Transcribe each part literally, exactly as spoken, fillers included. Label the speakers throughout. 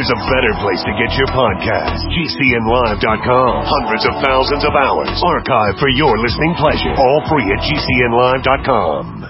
Speaker 1: there's a better place to get your podcast. G C N live dot com. Hundreds of thousands of hours archived for your listening pleasure. All free at G C N live dot com.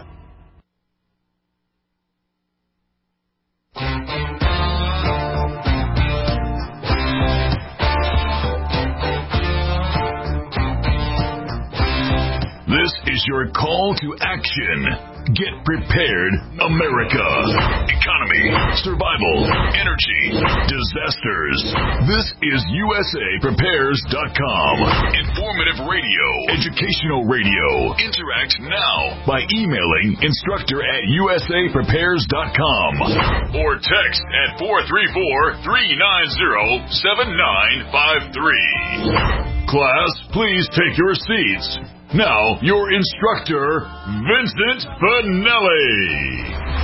Speaker 2: This is your call to action. Get prepared, America. Economy, survival, energy, disasters. This is U S A Prepares dot com. Informative radio, educational radio. Interact now by emailing instructor at U S A Prepares dot com or text at four three four, three nine zero, seven nine five three. Class, please take your seats. Now, your instructor, Vincent Finelli.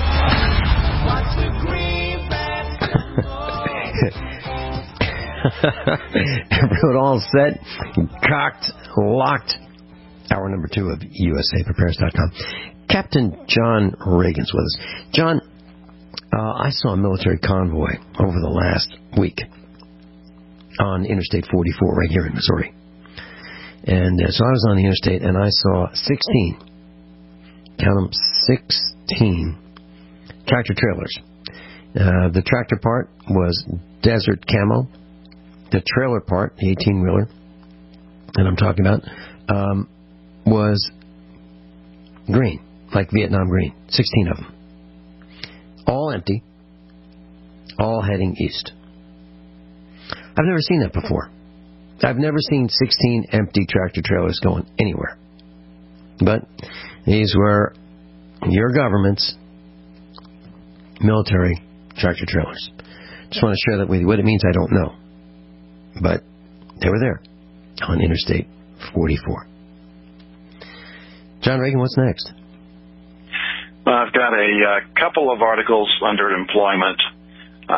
Speaker 3: Everyone all set, cocked, locked. Hour number two of U S A Prepares dot com. Captain John Reagan's with us. John, uh, I saw a military convoy over the last week on Interstate forty-four right here in Missouri. And uh, so I was on the interstate, and I saw sixteen, count them, sixteen tractor trailers. Uh, the tractor part was desert camo. The trailer part, the eighteen-wheeler that I'm talking about, um, was green, like Vietnam green, sixteen of them. All empty, all heading east. I've never seen that before. I've never seen sixteen empty tractor trailers going anywhere. But these were your government's military tractor trailers. Just want to share that with you. What it means, I don't know. But they were there on Interstate forty-four. John Reagan, what's next?
Speaker 4: Well, I've got a uh, couple of articles under employment. Uh,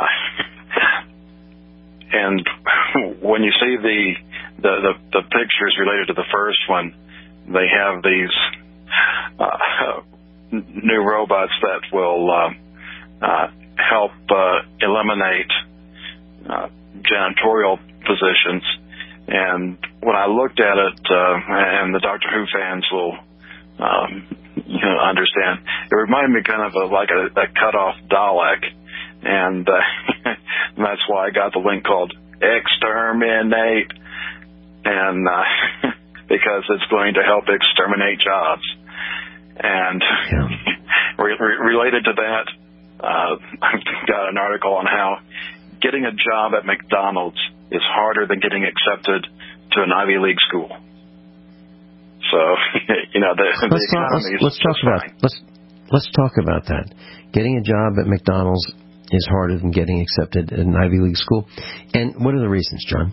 Speaker 4: And when you see the, the, the, the pictures related to the first one, they have these uh, new robots that will uh, uh, help uh, eliminate uh, janitorial positions. And when I looked at it, uh, and the Doctor Who fans will um, you know, understand, it reminded me kind of a, like a, a cut-off Dalek. And uh, that's why I got the link called Exterminate, and uh, because it's going to help exterminate jobs. And yeah. re- re- related to that, uh, I've got an article on how getting a job at McDonald's is harder than getting accepted to an Ivy League school. So, you know, the, the
Speaker 3: let's
Speaker 4: economy
Speaker 3: talk, let's, let's talk about let's let's talk about that. Getting a job at McDonald's is harder than getting accepted at an Ivy League school. And what are the reasons, John?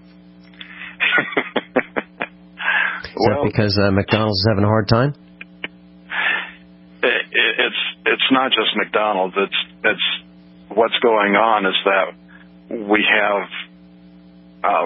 Speaker 3: Is
Speaker 4: well,
Speaker 3: that because uh, McDonald's is having a hard time?
Speaker 4: It, it's it's not just McDonald's. It's it's what's going on is that we have uh,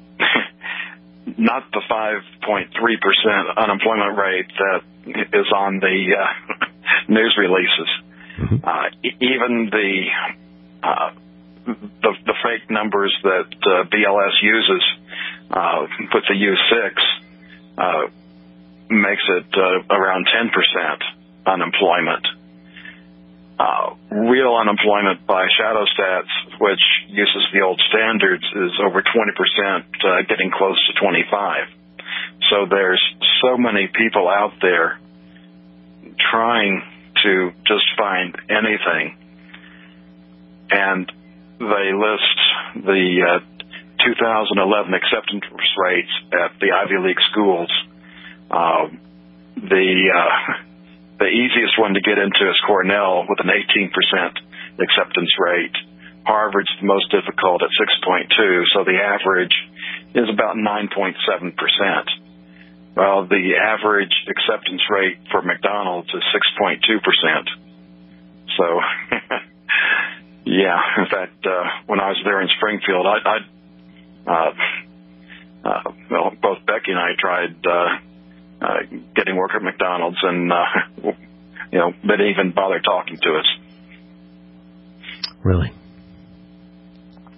Speaker 4: not the five point three percent unemployment rate that is on the uh, news releases. Mm-hmm. Uh, even the, uh, the the fake numbers that uh, B L S uses uh, with the U six uh, makes it uh, around ten percent unemployment. Uh, real unemployment by Shadow Stats, which uses the old standards, is over twenty percent, uh, getting close to twenty-five. So there's so many people out there trying to just find anything, and they list the uh, two thousand eleven acceptance rates at the Ivy League schools. Uh, the uh, the easiest one to get into is Cornell with an eighteen percent acceptance rate. Harvard's the most difficult at six point two, so the average is about nine point seven percent. Well, the average acceptance rate for McDonald's is six point two percent. So, yeah, in fact, uh, when I was there in Springfield, I, I uh, uh, well, both Becky and I tried uh, uh, getting work at McDonald's, and, uh, you know, they didn't even bother talking to us.
Speaker 3: Really?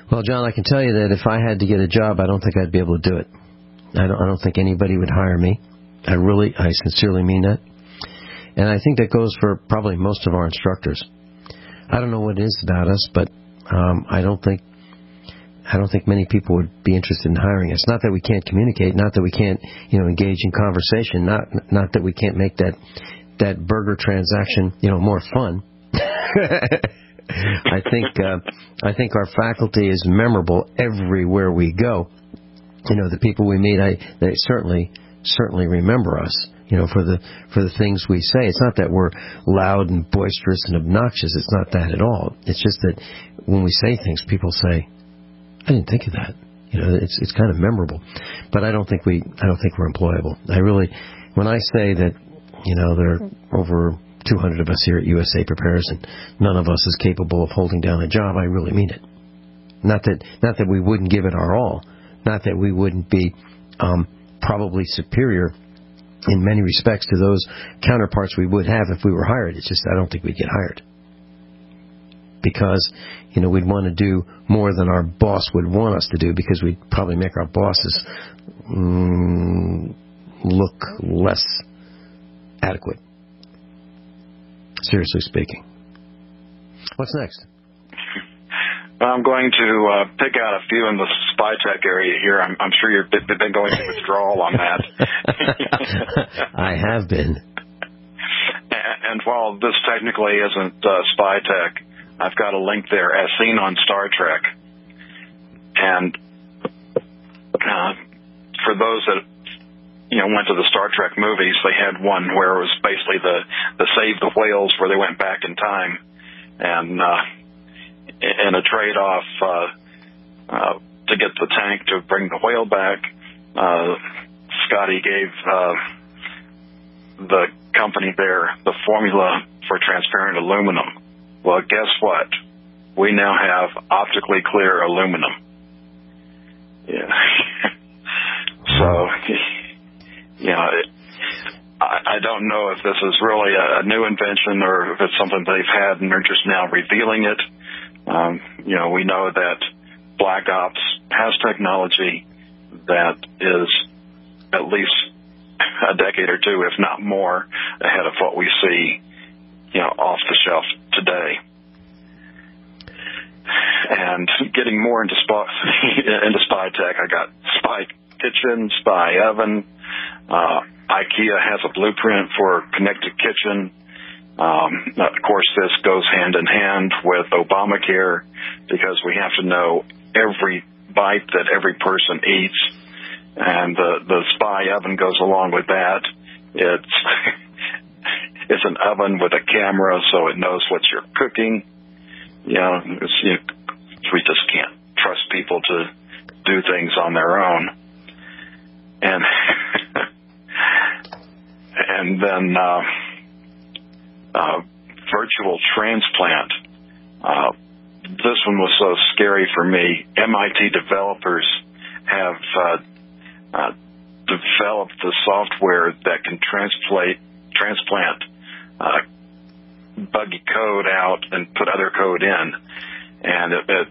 Speaker 3: Well, John, I can tell you that if I had to get a job, I don't think I'd be able to do it. I don't, I don't think anybody would hire me. I really, I sincerely mean that. And I think that goes for probably most of our instructors. I don't know what it is about us, but um, I don't think I don't think many people would be interested in hiring us. Not that we can't communicate, not that we can't, you know, engage in conversation, not not that we can't make that that burger transaction, you know, more fun. I think uh, I think our faculty is memorable everywhere we go. You know, the people we meet, I they certainly certainly remember us. You know, for the for the things we say. It's not that we're loud and boisterous and obnoxious. It's not that at all. It's just that when we say things, people say, "I didn't think of that." You know, it's it's kind of memorable. But I don't think we I don't think we're employable. I really, when I say that, you know, there are over two hundred of us here at U S A Prepares and none of us is capable of holding down a job, I really mean it. Not that not that we wouldn't give it our all. Not that we wouldn't be um, probably superior in many respects to those counterparts we would have if we were hired. It's just I don't think we'd get hired. Because, you know, we'd want to do more than our boss would want us to do because we'd probably make our bosses mm, look less adequate. Seriously speaking. What's next?
Speaker 4: I'm going to uh, pick out a few in the spy tech area here. I'm, I'm sure you've been, been going through withdrawal on that.
Speaker 3: I have been.
Speaker 4: And, and while this technically isn't uh, spy tech, I've got a link there, as seen on Star Trek. And uh, for those that, you know, went to the Star Trek movies, they had one where it was basically the, the Save the Whales, where they went back in time. And uh, in a trade-off uh, uh, to get the tank to bring the whale back, uh, Scotty gave uh, the company there the formula for transparent aluminum. Well, guess what? We now have optically clear aluminum. Yeah. So, you know, it, I, I don't know if this is really a, a new invention or if it's something they've had and they're just now revealing it. Um, you know, we know that Black Ops has technology that is at least a decade or two, if not more, ahead of what we see, you know, off the shelf today. And getting more into spy, into spy tech, I got Spy Kitchen, Spy Oven. Uh, IKEA has a blueprint for connected kitchen. Um, of course, this goes hand in hand with Obamacare because we have to know every bite that every person eats, and the the spy oven goes along with that. It's it's an oven with a camera, so it knows what you're cooking. You know, it's, you know, we just can't trust people to do things on their own, and and then. Uh, Uh, virtual transplant. Uh, this one was so scary for me. M I T developers have uh, uh, developed the software that can translate, transplant uh, buggy code out and put other code in. And it, it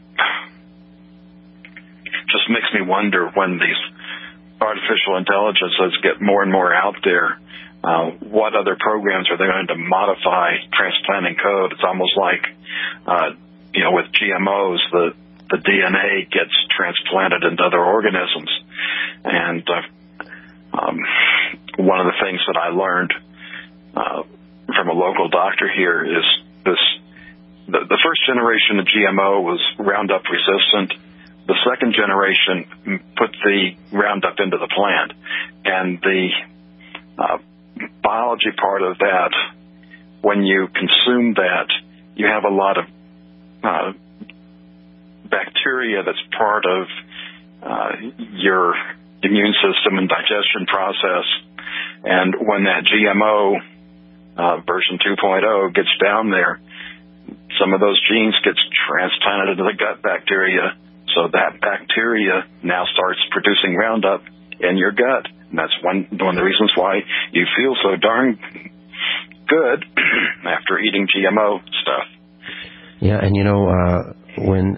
Speaker 4: just makes me wonder when these artificial intelligences get more and more out there, Uh, what other programs are they going to modify transplanting code? It's almost like, uh, you know, with G M Os, the, the D N A gets transplanted into other organisms. And uh, um, one of the things that I learned uh, from a local doctor here is this, the, the first generation of G M O was Roundup resistant. The second generation put the Roundup into the plant. And the uh, biology part of that, when you consume that, you have a lot of uh, bacteria that's part of uh, your immune system and digestion process. And when that G M O uh, version two point oh gets down there, some of those genes gets transplanted into the gut bacteria. So that bacteria now starts producing Roundup in your gut. And that's one, one of the reasons why you feel so darn good after eating G M O stuff.
Speaker 3: Yeah, and you know, uh, when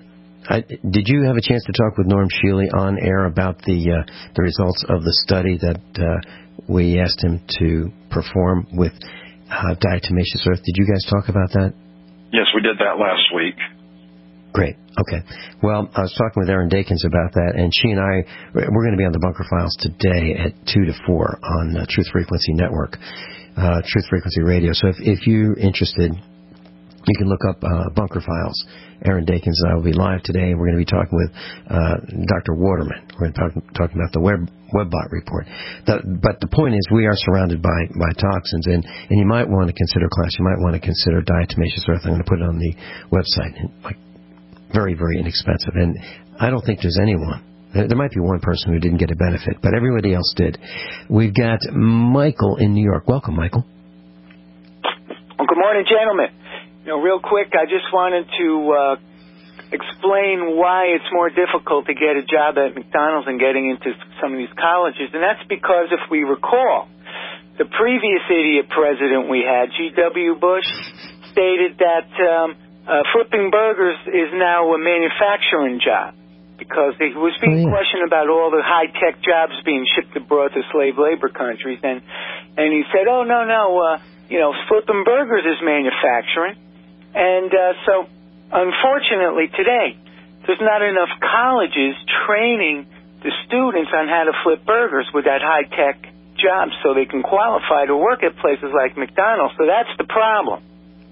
Speaker 3: I, did you have a chance to talk with Norm Shealy on air about the uh, the results of the study that uh, we asked him to perform with uh, diatomaceous earth? Did you guys talk about that?
Speaker 4: Yes, we did that last week.
Speaker 3: Great. Okay. Well, I was talking with Erin Dakins about that, and she and I, we're going to be on the Bunker Files today at two to four on uh, Truth Frequency Network, uh, Truth Frequency Radio. So if, if you're interested, you can look up uh, Bunker Files. Erin Dakins and I will be live today, and we're going to be talking with uh, Doctor Waterman. We're going to be talking about the Web WebBot report. The, but the point is, we are surrounded by, by toxins, and, and you might want to consider, class, you might want to consider diatomaceous earth. I'm going to put it on the website. And, like, very, very inexpensive. And I don't think there's anyone. There might be one person who didn't get a benefit, but everybody else did. We've got Michael in New York. Welcome, Michael.
Speaker 5: Well, good morning, gentlemen. You know, real quick, I just wanted to uh, explain why it's more difficult to get a job at McDonald's than getting into some of these colleges. And that's because, if we recall, the previous idiot president we had, G W Bush, stated that um, uh, flipping burgers is now a manufacturing job, because he was being oh, yeah. questioned about all the high-tech jobs being shipped abroad to slave labor countries. And, and he said, oh, no, no, uh, you know, flipping burgers is manufacturing. And uh, so, unfortunately, today, there's not enough colleges training the students on how to flip burgers with that high-tech job so they can qualify to work at places like McDonald's. So that's the problem.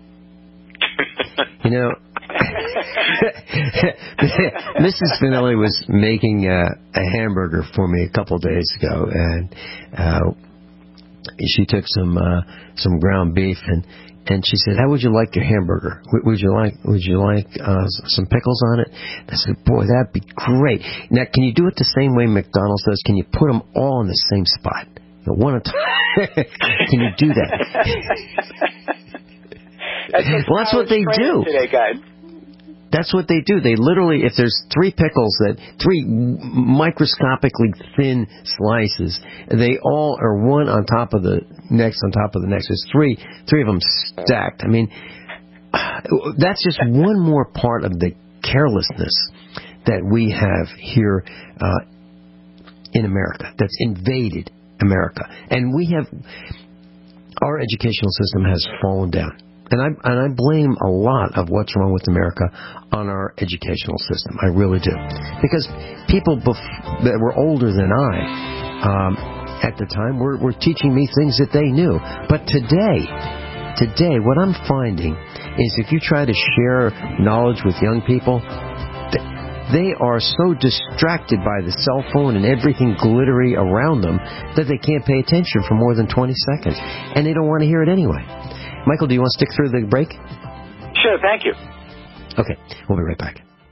Speaker 3: You know, Missus Finelli was making uh, a hamburger for me a couple days ago, and uh, she took some uh, some ground beef, and And she said, "How would you like your hamburger? Would you like Would you like uh, some pickles on it?" I said, "Boy, that'd be great." Now, can you do it the same way McDonald's does? Can you put them all in the same spot, you know, one at a time? Can you do that?
Speaker 5: That's
Speaker 3: well, that's what they do.
Speaker 5: Today, guys.
Speaker 3: That's what they do. They literally, if there's three pickles, that three microscopically thin slices, they all are one on top of the next on top of the next. There's three, three of them stacked. I mean, that's just one more part of the carelessness that we have here uh, in America, that's invaded America. And we have, our educational system has fallen down. And I and I blame a lot of what's wrong with America on our educational system. I really do. Because people bef- that were older than I um, at the time were, were teaching me things that they knew. But today, today, what I'm finding is if you try to share knowledge with young people, they are so distracted by the cell phone and everything glittery around them that they can't pay attention for more than twenty seconds. And they don't want to hear it anyway. Michael, do you want to stick through the break?
Speaker 5: Sure, thank you.
Speaker 3: Okay, we'll be right back.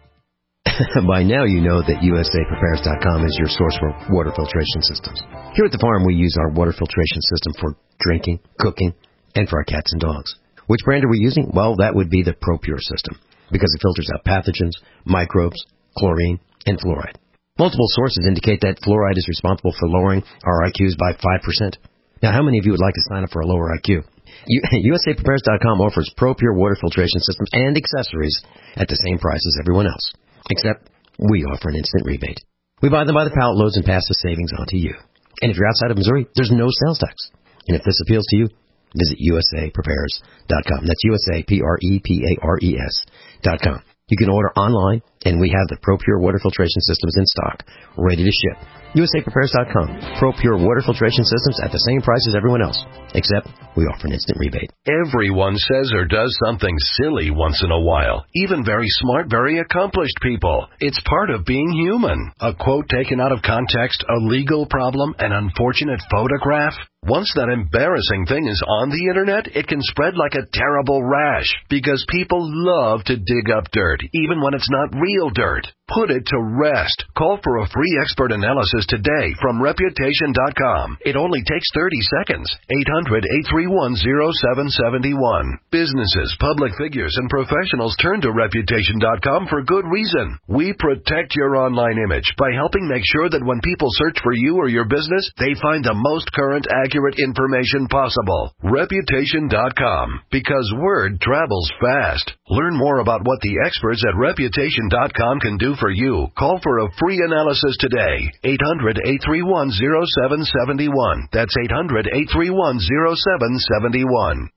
Speaker 3: By now you know that U S A Prepares dot com is your source for water filtration systems. Here at the farm we use our water filtration system for drinking, cooking, and for our cats and dogs. Which brand are we using? Well, that would be the ProPure system, because it filters out pathogens, microbes, chlorine, and fluoride. Multiple sources indicate that fluoride is responsible for lowering our I Qs by five percent. Now, how many of you would like to sign up for a lower I Q? U S A Prepares dot com offers ProPure water filtration systems and accessories at the same price as everyone else, except we offer an instant rebate. We buy them by the pallet loads and pass the savings on to you. And if you're outside of Missouri, there's no sales tax. And if this appeals to you, visit U S A Prepares dot com. That's U S A P R E P A R E S dot com. You can order online, and we have the ProPure water filtration systems in stock, ready to ship. U S A Prepares dot com. ProPure water filtration systems at the same price as everyone else, except we offer an instant rebate.
Speaker 2: Everyone says or does something silly once in a while. Even very smart, very accomplished people. It's part of being human. A quote taken out of context, a legal problem, an unfortunate photograph. Once that embarrassing thing is on the internet, it can spread like a terrible rash, because people love to dig up dirt, even when it's not real dirt. Put it to rest. Call for a free expert analysis today from Reputation dot com. It only takes thirty seconds. eight hundred, eight three one, zero seven seven one. Businesses, public figures, and professionals turn to Reputation dot com for good reason. We protect your online image by helping make sure that when people search for you or your business, they find the most current, accurate
Speaker 1: accurate information possible. Reputation dot com, because word travels fast. Learn more about what the experts at Reputation dot com can do for you. Call for a free analysis today. eight hundred, eight three one, zero seven seven one. That's eight hundred, eight three one, zero seven seven one.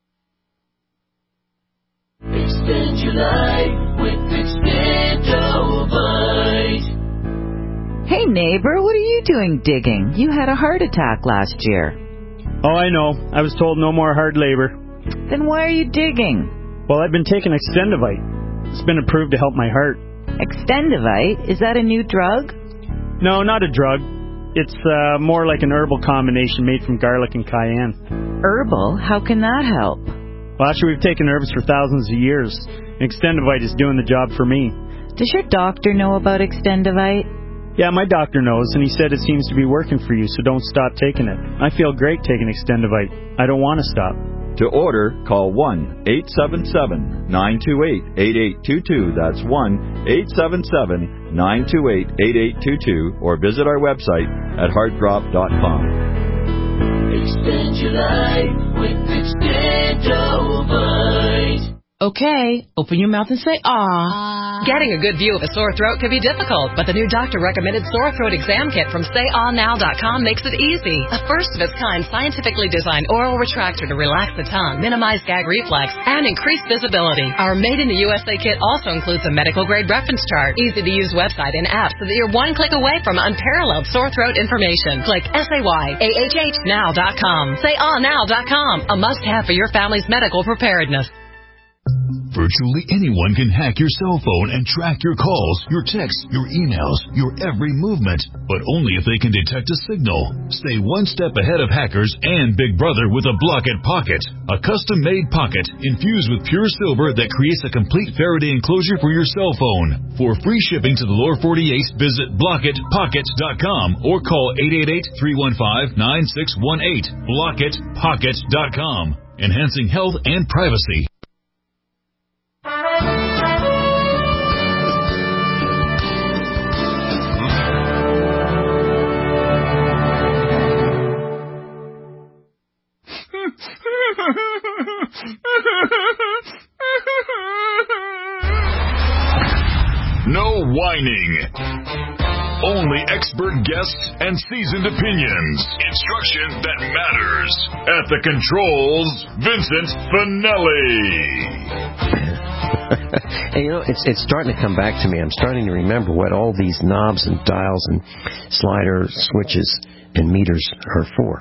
Speaker 6: Extend your life with Extendovite.
Speaker 7: Hey neighbor, what are you doing digging? You had a heart attack last year.
Speaker 8: Oh, I know. I was told no more hard labor.
Speaker 7: Then why are you digging?
Speaker 8: Well, I've been taking Extendovite. It's been approved to help my heart.
Speaker 7: Extendovite? Is that a new drug?
Speaker 8: No, not a drug. It's uh, more like an herbal combination made from garlic and cayenne.
Speaker 7: Herbal? How can that help?
Speaker 8: Well, actually, we've taken herbs for thousands of years. Extendovite is doing the job for me.
Speaker 7: Does your doctor know about Extendovite?
Speaker 8: Yeah, my doctor knows, and he said it seems to be working for you, so don't stop taking it. I feel great taking Extendovite. I don't want to stop.
Speaker 9: To order, call one eight seven seven, nine two eight, eight eight two two. That's one eight seven seven, nine two eight, eight eight two two, or visit our website at heartdrop dot com.
Speaker 6: Extend your life with Extendovite.
Speaker 10: Okay, open your mouth and say ah.
Speaker 11: Getting a good view of a sore throat can be difficult, but the new doctor-recommended sore throat exam kit from say ah now dot com makes it easy. A first-of-its-kind, scientifically designed oral retractor to relax the tongue, minimize gag reflex, and increase visibility. Our made-in-the-U S A kit also includes a medical-grade reference chart, easy-to-use website, and app so that you're one click away from unparalleled sore throat information. Click S A Y A H H now dot com. say ah now dot com, a must-have for your family's medical preparedness.
Speaker 2: Virtually anyone can hack your cell phone and track your calls, your texts, your emails, your every movement, but only if they can detect a signal. Stay one step ahead of hackers and Big Brother with a Blockit Pocket, a custom-made pocket infused with pure silver that creates a complete Faraday enclosure for your cell phone. For free shipping to the lower forty-eight, visit blockit pocket dot com or call eight eight eight, three one five, nine six one eight. blockit pocket dot com, enhancing health and privacy. No whining. Only expert guests and seasoned opinions. Instruction that matters. At the controls, Vincent Finelli.
Speaker 3: Hey, you know, it's it's starting to come back to me. I'm starting to remember what all these knobs and dials and slider switches and meters are for.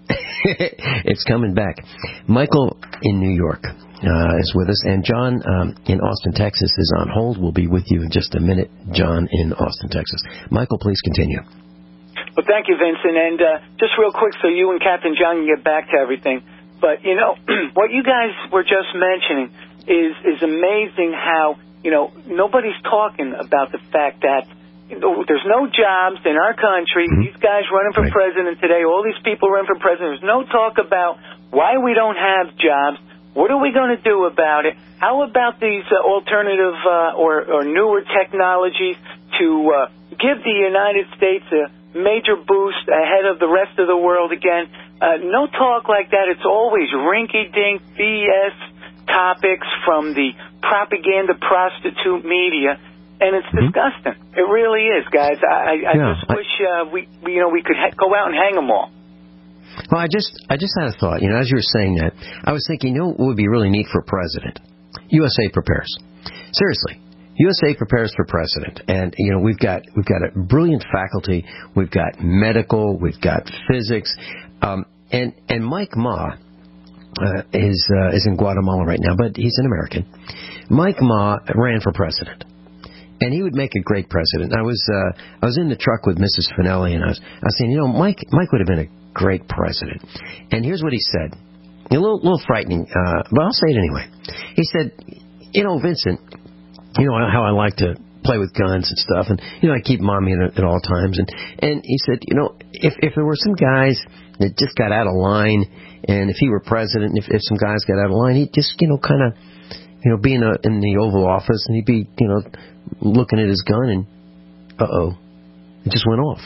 Speaker 3: It's coming back. Michael in New York uh, is with us, and John um, in Austin, Texas is on hold. We'll be with you in just a minute, John in Austin, Texas. Michael, please continue.
Speaker 5: Well, thank you, Vincent. And uh, just real quick, so you and Captain John can get back to everything. But, you know, what you guys were just mentioning is is amazing how, you know, nobody's talking about the fact that you know, there's no jobs in our country. Mm-hmm. These guys running for right. president today, all these people running for president, there's no talk about why we don't have jobs. What are we going to do about it? How about these uh, alternative uh, or, or newer technologies to uh, give the United States a major boost ahead of the rest of the world again? Uh, no talk like that. It's always rinky-dink B S topics from the propaganda prostitute media, and it's mm-hmm. disgusting. It really is, guys. I, I yeah, just wish uh, we, we, you know, we could ha- go out and hang them all.
Speaker 3: Well, I just, I just had a thought. You know, as you were saying that, I was thinking, you know, what would be really neat for president? U S A prepares. Seriously, U S A prepares for president, and you know, we've got, we've got a brilliant faculty. We've got medical. We've got physics, um, and and Mike Ma. Uh, is uh, is in Guatemala right now, but he's an American. Mike Ma ran for president, and he would make a great president. I was uh, I was in the truck with Missus Finelli, and I was I was saying, you know, Mike Mike would have been a great president. And here's what he said, a little little frightening, uh, but I'll say it anyway. He said, you know, Vincent, you know how I like to play with guns and stuff, and you know I keep mommy at, at all times, and and he said, you know, if if there were some guys that just got out of line. And if he were president, if, if some guys got out of line, he'd just, you know, kind of, you know, be in, a, in the Oval Office, and he'd be, you know, looking at his gun, and uh-oh, it just went off.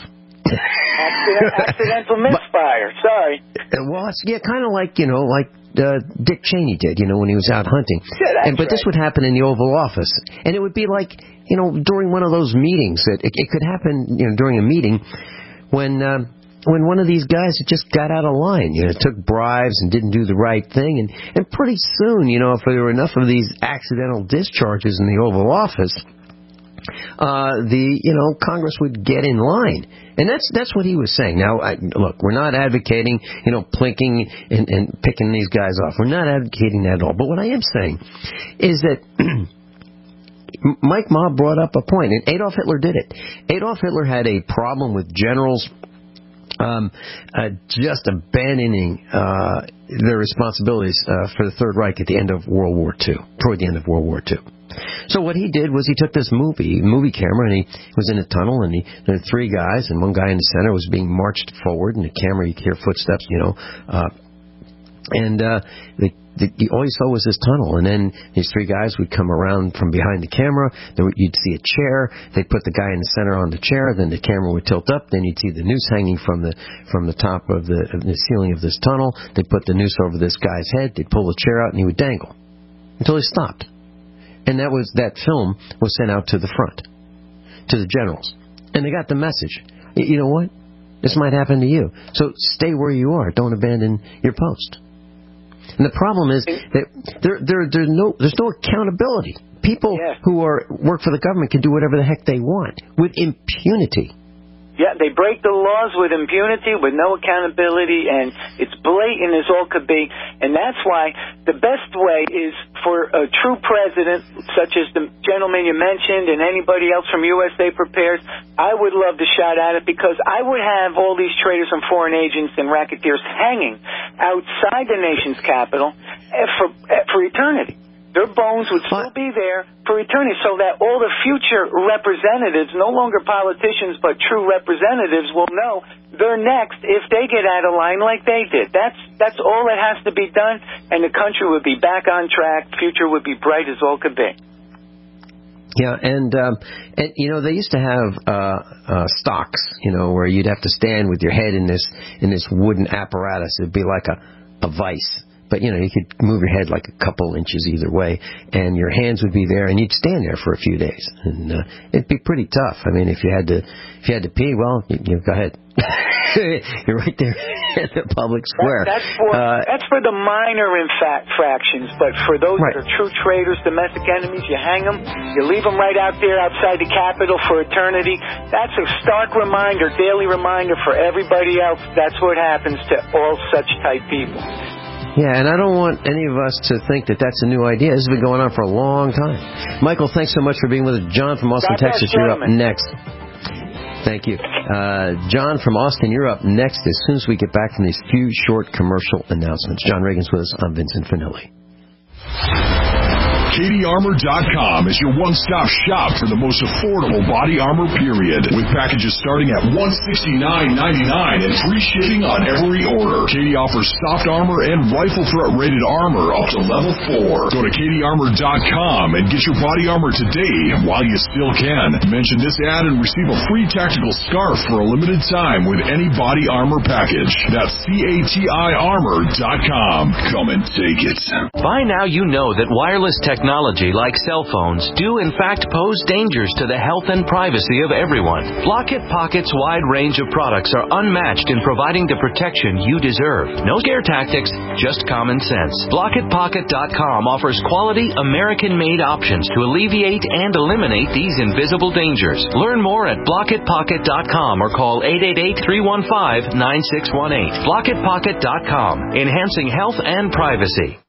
Speaker 5: Accident, accidental misfire. Sorry.
Speaker 3: Well, it's yeah, kind of like, you know, like uh, Dick Cheney did, you know, when he was out hunting.
Speaker 5: Yeah, that's
Speaker 3: and, but
Speaker 5: right.
Speaker 3: this would happen in the Oval Office. And it would be like, you know, during one of those meetings. That it, it could happen, you know, during a meeting when... Uh, when one of these guys just got out of line, you know, took bribes and didn't do the right thing, and, and pretty soon, you know, if there were enough of these accidental discharges in the Oval Office, uh, the, you know, Congress would get in line. And that's that's what he was saying. Now, I, look, we're not advocating, you know, plinking and, and picking these guys off. We're not advocating that at all. But what I am saying is that Mike Ma brought up a point, and Adolf Hitler did it. Adolf Hitler had a problem with generals Um, uh, just abandoning uh, their responsibilities uh, for the Third Reich at the end of World War Two, toward the end of World War Two. So what he did was he took this movie movie camera, and he was in a tunnel, and he, there were three guys, and one guy in the center was being marched forward, and the camera, you could hear footsteps, you know, uh, and uh, the, the, all you saw was this tunnel, and then these three guys would come around from behind the camera. Would, you'd see a chair. They'd put the guy in the center on the chair. Then the camera would tilt up. Then you'd see the noose hanging from the from the top of the, of the ceiling of this tunnel. They'd put the noose over this guy's head. They'd pull the chair out, and he would dangle until he stopped. And that was that film was sent out to the front, to the generals, and they got the message. You know what? This might happen to you. So stay where you are. Don't abandon your post. And the problem is that there, there, there's no, there's no accountability. People
Speaker 5: yeah.
Speaker 3: who are work for the government can do whatever the heck they want with impunity.
Speaker 5: Yeah, they break the laws with impunity, with no accountability, and it's blatant as all could be. And that's why the best way is for a true president, such as the gentleman you mentioned and anybody else from U S A Prepares, I would love to shout at it, because I would have all these traitors and foreign agents and racketeers hanging outside the nation's capital for, for eternity. Their bones would still be there for eternity, so that all the future representatives, no longer politicians but true representatives, will know they're next if they get out of line like they did. That's that's all that has to be done, and the country would be back on track. Future would be bright as all could be.
Speaker 3: Yeah, and um, and you know, they used to have uh, uh, stocks, you know, where you'd have to stand with your head in this in this wooden apparatus. It'd be like a, a vice. But, you know, you could move your head like a couple inches either way, and your hands would be there, and you'd stand there for a few days. And uh, it'd be pretty tough. I mean, if you had to if you had to pee, well, you, you go ahead. You're right there in the public square.
Speaker 5: That, that's, for,
Speaker 3: uh,
Speaker 5: that's for the minor infractions, but for those right. that are true traitors, domestic enemies, you hang them, you leave them right out there outside the Capitol for eternity. That's a stark reminder, daily reminder for everybody else. That's what happens to all such type people.
Speaker 3: Yeah, and I don't want any of us to think that that's a new idea. This has been going on for a long time. Michael, thanks so much for being with us. John from Austin,
Speaker 5: God
Speaker 3: Texas,
Speaker 5: bless,
Speaker 3: you're up
Speaker 5: gentlemen.
Speaker 3: next. Thank you. Uh, John from Austin, you're up next as soon as we get back from these few short commercial announcements. John Reagan's with us. I'm Vincent Finelli.
Speaker 2: Katie Armor dot com is your one-stop shop for the most affordable body armor, period. With packages starting at one hundred sixty-nine ninety-nine and free shipping on every order. Katie offers soft armor and rifle threat rated armor up to level four. Go to Katie Armor dot com and get your body armor today while you still can. Mention this ad and receive a free tactical scarf for a limited time with any body armor package. That's C A T I Armor dot com. Come and take it.
Speaker 12: By now you know that wireless technology Technology like cell phones do in fact pose dangers to the health and privacy of everyone. Block-It Pocket's wide range of products are unmatched in providing the protection you deserve. No scare tactics, just common sense. Block It Pocket dot com offers quality American-made options to alleviate and eliminate these invisible dangers. Learn more at Block It Pocket dot com or call eight eight eight, three one five, nine six one eight. Block It Pocket dot com, enhancing health and privacy.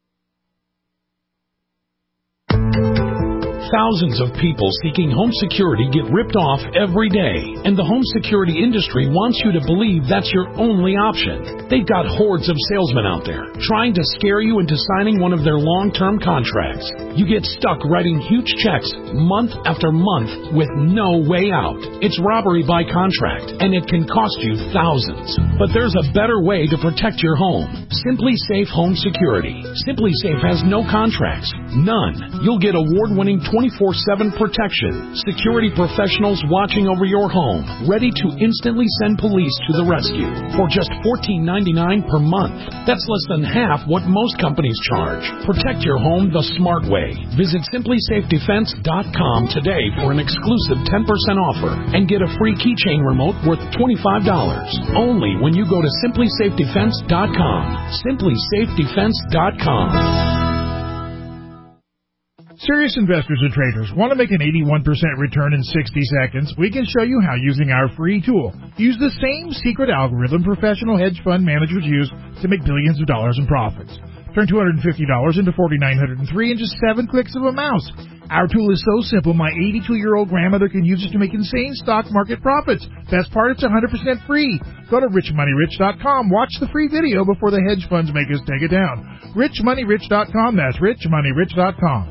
Speaker 13: Thousands of people seeking home security get ripped off every day, and the home security industry wants you to believe that's your only option. They've got hordes of salesmen out there trying to scare you into signing one of their long-term contracts. You get stuck writing huge checks month after month with no way out. It's robbery by contract, and it can cost you thousands. But there's a better way to protect your home. Simply Safe Home Security. Simply Safe has no contracts, None. You'll get award-winning twenty-four seven protection. Security professionals watching over your home, ready to instantly send police to the rescue for just fourteen ninety-nine per month. That's less than half what most companies charge. Protect your home the smart way. Visit simply safe defense dot com today for an exclusive ten percent offer and get a free keychain remote worth twenty-five dollars. Only when you go to simply safe defense dot com. simply safe defense dot com.
Speaker 14: Serious investors and traders want to make an eighty-one percent return in sixty seconds. We can show you how using our free tool. Use the same secret algorithm professional hedge fund managers use to make billions of dollars in profits. Turn two hundred fifty dollars into four thousand nine hundred three in just seven clicks of a mouse. Our tool is so simple, my eighty-two-year-old grandmother can use it to make insane stock market profits. Best part, it's one hundred percent free. Go to rich money rich dot com. Watch the free video before the hedge funds make us take it down. rich money rich dot com. That's rich money rich dot com.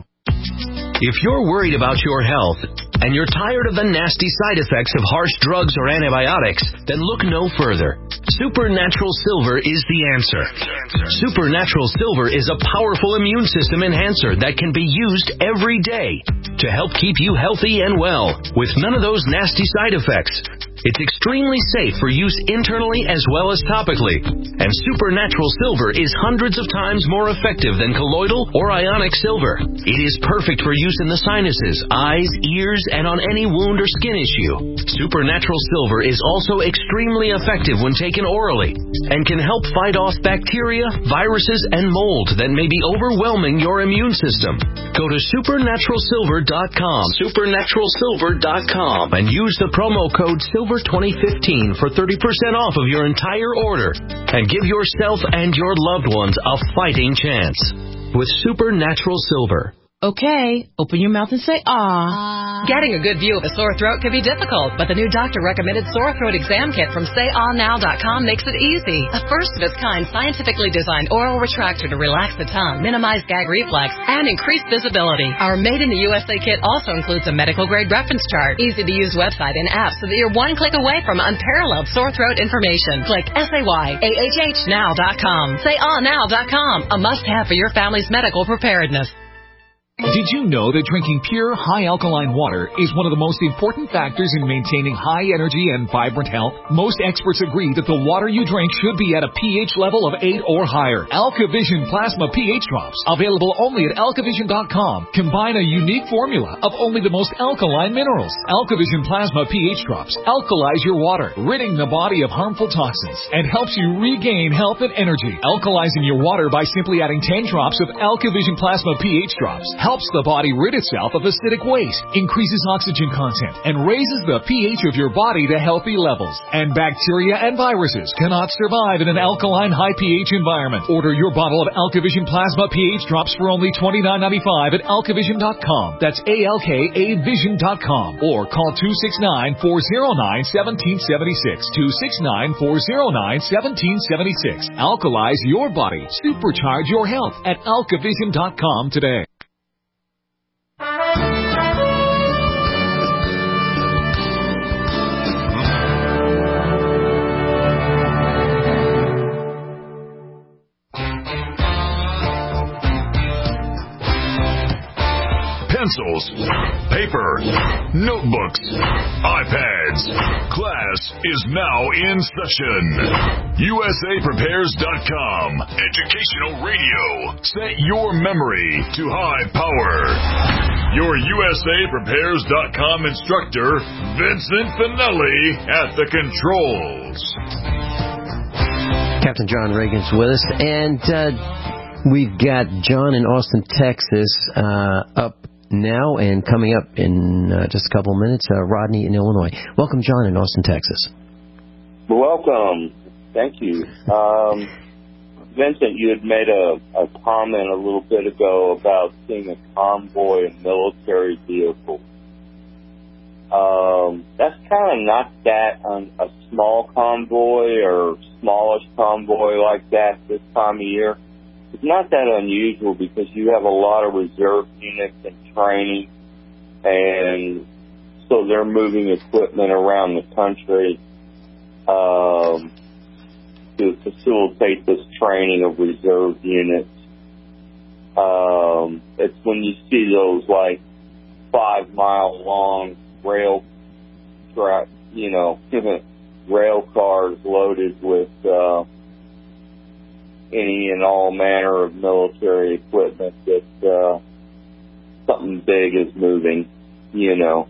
Speaker 12: If you're worried about your health and you're tired of the nasty side effects of harsh drugs or antibiotics, then look no further. Supernatural Silver is the answer. Supernatural Silver is a powerful immune system enhancer that can be used every day to help keep you healthy and well with none of those nasty side effects. It's extremely safe for use internally as well as topically. And Supernatural Silver is hundreds of times more effective than colloidal or ionic silver. It is perfect for use in the sinuses, eyes, ears, and on any wound or skin issue. Supernatural Silver is also extremely effective when taken orally and can help fight off bacteria, viruses, and mold that may be overwhelming your immune system. Go to supernatural silver dot com, supernatural silver dot com, and use the promo code Silver twenty fifteen for thirty percent off of your entire order and give yourself and your loved ones a fighting chance with Supernatural Silver.
Speaker 10: Okay, open your mouth and say ah.
Speaker 11: Getting a good view of a sore throat can be difficult, but the new doctor-recommended sore throat exam kit from say all now dot com makes it easy. A first-of-its-kind scientifically designed oral retractor to relax the tongue, minimize gag reflex, and increase visibility. Our made-in-the-U S A kit also includes a medical-grade reference chart, easy-to-use website, and app so that you're one click away from unparalleled sore throat information. Click S A Y A H H now dot com. say all now dot com, a must-have for your family's medical preparedness.
Speaker 15: Did you know that drinking pure, high-alkaline water is one of the most important factors in maintaining high energy and vibrant health? Most experts agree that the water you drink should be at a pH level of eight or higher. AlkaVision Plasma pH Drops, available only at alka vision dot com, combine a unique formula of only the most alkaline minerals. AlkaVision Plasma pH Drops alkalize your water, ridding the body of harmful toxins, and helps you regain health and energy. Alkalizing your water by simply adding ten drops of AlkaVision Plasma pH Drops helps the body rid itself of acidic waste, increases oxygen content, and raises the pH of your body to healthy levels. And bacteria and viruses cannot survive in an alkaline high pH environment. Order your bottle of AlkaVision Plasma pH Drops for only twenty-nine ninety-five at alka vision dot com. That's A L K A vision dot com. Or call two six nine, four oh nine, one seven seven six. two six nine, four oh nine, one seven seven six. Alkalize your body. Supercharge your health at alka vision dot com today.
Speaker 2: Pencils, paper, notebooks, iPads. Class is now in session. U S A Prepares dot com. Educational radio. Set your memory to high power. Your U S A Prepares dot com instructor, Vincent Finelli, at the controls.
Speaker 3: Captain John Reagan's with us, and uh, we've got John in Austin, Texas, uh, up now, and coming up in uh, just a couple of minutes, uh, Rodney in Illinois. Welcome, John, in Austin, Texas.
Speaker 16: Welcome. Thank you. Um, Vincent, you had made a, a comment a little bit ago about seeing a convoy of military vehicles. Um, that's kind of not that um, a small convoy or smallish convoy like that this time of year. It's not that unusual because you have a lot of reserve units and training, and so they're moving equipment around the country um, to facilitate this training of reserve units. Um, it's when you see those like five mile long rail track, you know, rail cars loaded with uh, any and all manner of military equipment that uh, something big is moving, you know.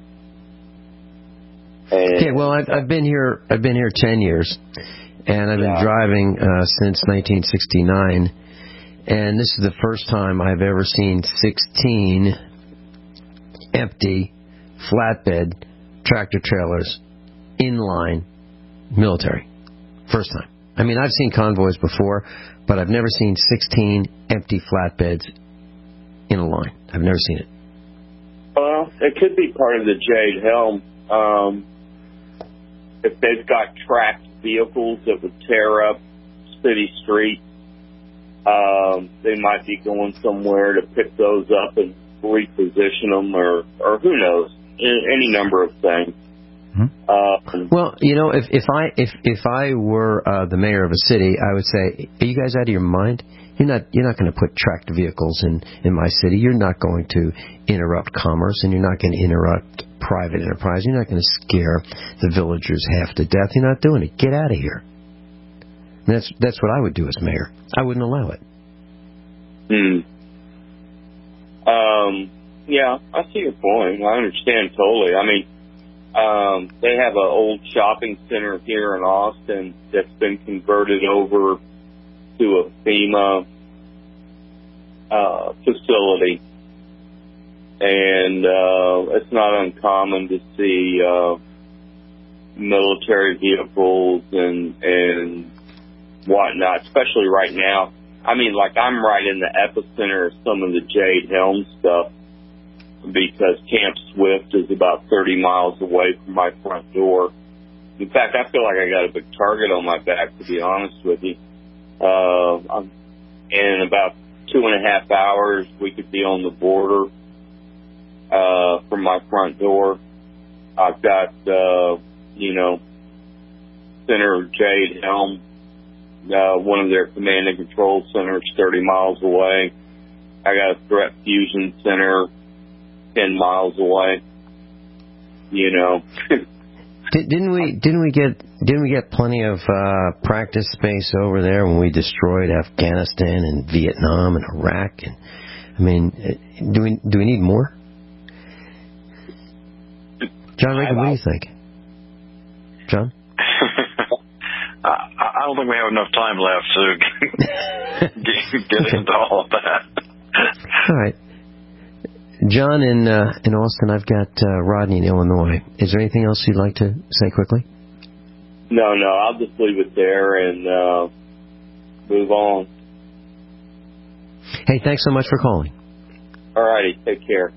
Speaker 16: And,
Speaker 3: okay, well, I've, I've been here. I've been here ten years, and I've been yeah. driving uh, since nineteen sixty-nine. And this is the first time I've ever seen sixteen empty flatbed tractor trailers inline military. First time. I mean, I've seen convoys before, but I've never seen sixteen empty flatbeds in a line. I've never seen it.
Speaker 16: Well, it could be part of the Jade Helm. Um, if they've got tracked vehicles that would tear up city streets, um, they might be going somewhere to pick those up and reposition them, or, or who knows, any number of things.
Speaker 3: Mm-hmm. Uh, well, you know, if, if I if if I were uh, the mayor of a city, I would say, "Are you guys out of your mind? You're not you're not going to put tracked vehicles in, in my city. You're not going to interrupt commerce, and you're not going to interrupt private enterprise. You're not going to scare the villagers half to death. You're not doing it. Get out of here." And that's that's what I would do as mayor. I wouldn't allow it.
Speaker 16: Hmm. Um. Yeah, I see your point. I understand totally. I mean, um, they have an old shopping center here in Austin that's been converted over to a FEMA uh, facility, and uh, it's not uncommon to see uh, military vehicles and and whatnot, especially right now. I mean, like, I'm right in the epicenter of some of the Jade Helm stuff, because Camp Swift is about thirty miles away from my front door. In fact, I feel like I got a big target on my back, to be honest with you. Uh, I'm, in about two and a half hours, we could be on the border uh, from my front door. I've got, uh, you know, Center Jade Helm, uh, one of their command and control centers thirty miles away. I got a threat fusion center ten miles away. You know.
Speaker 3: Did, didn't we? Didn't we get? Didn't we get plenty of uh, practice space over there when we destroyed Afghanistan and Vietnam and Iraq? And I mean, do we do we need more? John Reagan, what do you think? John?
Speaker 4: I don't think we have enough time left to get, get into all of that.
Speaker 3: All right. John in uh, in Austin, I've got uh, Rodney in Illinois. Is there anything else you'd like to say quickly?
Speaker 16: No, no, I'll just leave it there and uh, move on.
Speaker 3: Hey, thanks so much for calling.
Speaker 16: All righty, take care.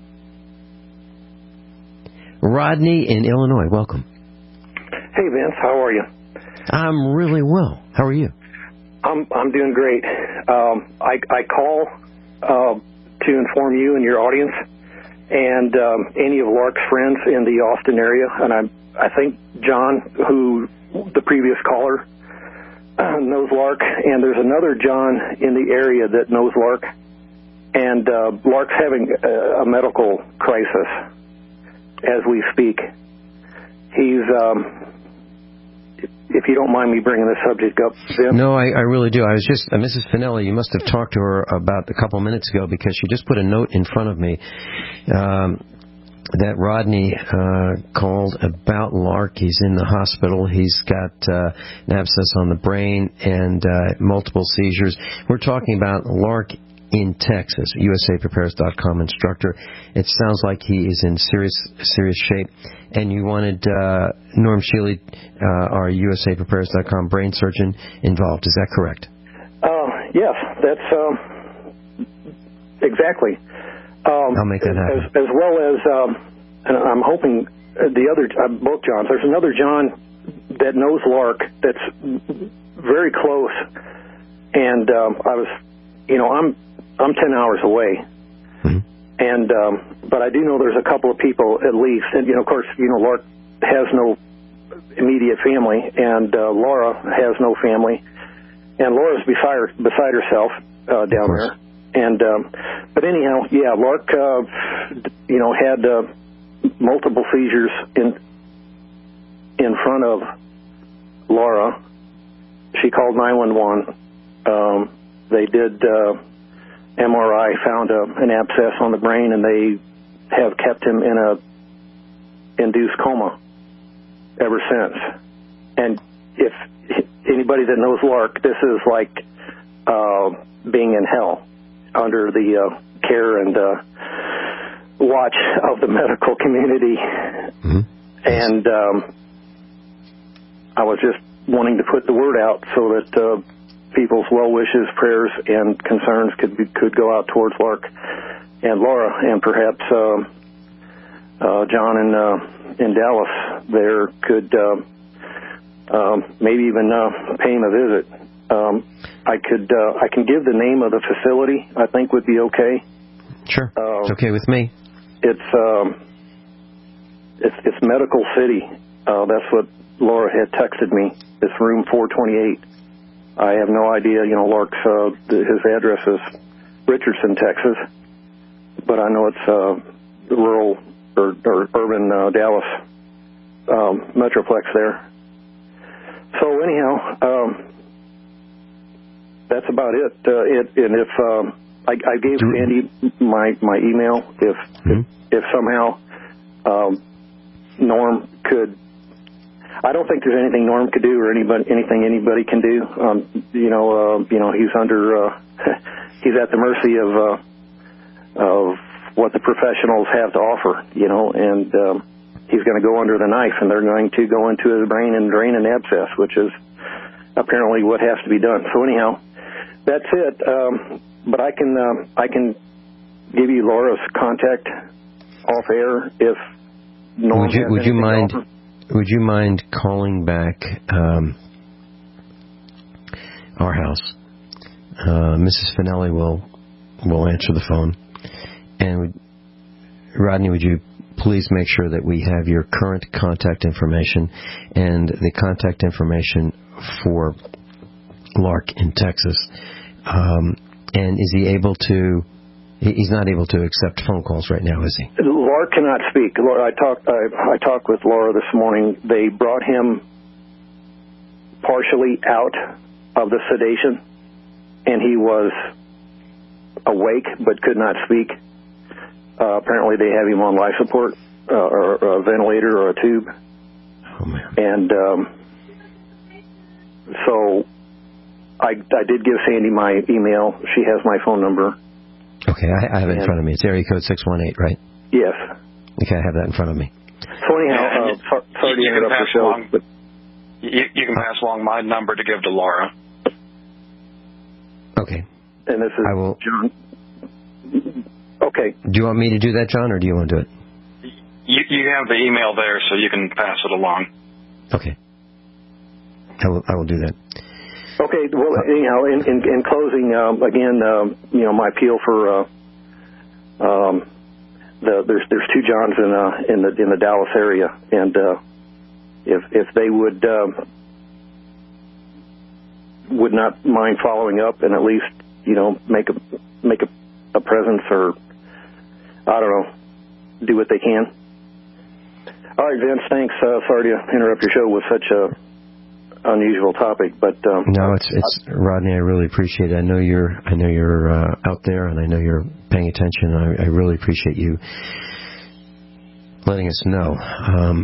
Speaker 3: Rodney in Illinois, welcome.
Speaker 17: Hey, Vince, how are you?
Speaker 3: I'm really well. How are you?
Speaker 17: I'm I'm doing great. Um, I I call uh, to inform you and your audience and um, any of Lark's friends in the Austin area, and I I think John, who the previous caller uh, knows Lark, and there's another John in the area that knows Lark, and uh, Lark's having a, a medical crisis as we speak. He's um, if you don't mind me bringing this subject up, Jim.
Speaker 3: No, I, I really do. I was just, uh, Missus Finelli, you must have talked to her about a couple minutes ago, because she just put a note in front of me um, that Rodney uh, called about Lark. He's in the hospital. He's got uh, an abscess on the brain and uh, multiple seizures. We're talking about Lark in Texas, U S A Prepares dot com instructor. It sounds like he is in serious serious shape. And you wanted uh, Norm Shealy, uh, our U S A Prepares dot com brain surgeon, involved. Is that correct?
Speaker 17: Uh, yes, that's uh, exactly. Um,
Speaker 3: I'll make that happen.
Speaker 17: As, as well as, um, and I'm hoping the other, uh, both Johns, there's another John that knows Lark that's very close. And um, I was, you know, I'm I'm ten hours away. Mm-hmm. And, um, but I do know there's a couple of people at least, and, you know, of course, you know, Lark has no immediate family, and uh, Laura has no family, and Laura's beside, beside herself uh, down there. And um, but anyhow, yeah, Lark, uh, you know, had uh, multiple seizures in in front of Laura. She called nine one one. Um, they did uh, M R I, found a, an abscess on the brain, and they have kept him in a induced coma ever since. And if anybody that knows Lark, this is like uh, being in hell under the uh, care and uh, watch of the medical community.
Speaker 3: Mm-hmm.
Speaker 17: And um, I was just wanting to put the word out so that uh, people's well wishes, prayers, and concerns could be, could go out towards Lark and Laura, and perhaps uh, uh, John in uh, in Dallas there could uh, um, maybe even uh, pay him a visit. Um, I could uh, I can give the name of the facility. I think would be okay.
Speaker 3: Sure,
Speaker 17: uh,
Speaker 3: it's okay with me.
Speaker 17: It's um, it's it's Medical City. Uh, that's what Laura had texted me. It's room four twenty-eight. I have no idea. You know, Lark's uh, his address is Richardson, Texas, but I know it's uh, rural or, or urban uh, Dallas um, metroplex there. So anyhow, um, that's about it. Uh, it and if um, I, I gave Sandy my my email, if mm-hmm. if, if somehow um, Norm could. I don't think there's anything Norm could do or anybody, anything anybody can do. Um, you know, uh, you know, he's under, uh, he's at the mercy of, uh, of what the professionals have to offer, you know, and, um, he's going to go under the knife and they're going to go into his brain and drain an abscess, which is apparently what has to be done. So anyhow, that's it. Um, but I can, uh, I can give you Laura's contact off air if Norm
Speaker 3: would you,
Speaker 17: has
Speaker 3: would you mind,
Speaker 17: offer.
Speaker 3: Would you mind calling back um, our house? Uh, Missus Finelli will will answer the phone. And would, Rodney, would you please make sure that we have your current contact information and the contact information for Lark in Texas? Um, and is he able to... He's not able to accept phone calls right now, is he?
Speaker 17: Laura cannot speak. Laura, I talked. I, I talked with Laura this morning. They brought him partially out of the sedation, and he was awake but could not speak. Uh, apparently, they have him on life support uh, or a ventilator or a tube.
Speaker 3: Oh man!
Speaker 17: And um, so, I I did give Sandy my email. She has my phone number.
Speaker 3: Okay, I, I have it in front of me. It's area code six one eight, right?
Speaker 17: Yes.
Speaker 3: Okay, I have that in front of me.
Speaker 17: So anyhow, uh, sorry to
Speaker 4: you,
Speaker 17: interrupt
Speaker 4: can
Speaker 17: the show.
Speaker 4: along,
Speaker 17: but
Speaker 4: you, you can pass along my number to give to Laura.
Speaker 3: Okay.
Speaker 17: And this is
Speaker 3: I will,
Speaker 17: John. Okay.
Speaker 3: Do you want me to do that, John, or do you want to do it?
Speaker 4: You, you have the email there, so you can pass it along.
Speaker 3: Okay. I will, I will do that.
Speaker 17: Okay, well, anyhow, in, in, in closing, um, again, um, you know, my appeal for uh, um, the there's there's two Johns in uh, in the in the Dallas area, and uh, if if they would um, would not mind following up and at least you know make a make a, a presence or I don't know, do what they can. All right, Vince, thanks. Uh, sorry to interrupt your show with such a unusual topic, but um,
Speaker 3: no, it's it's Rodney. I really appreciate it. I know you're I know you're uh, out there, and I know you're paying attention. I, I really appreciate you letting us know. Um,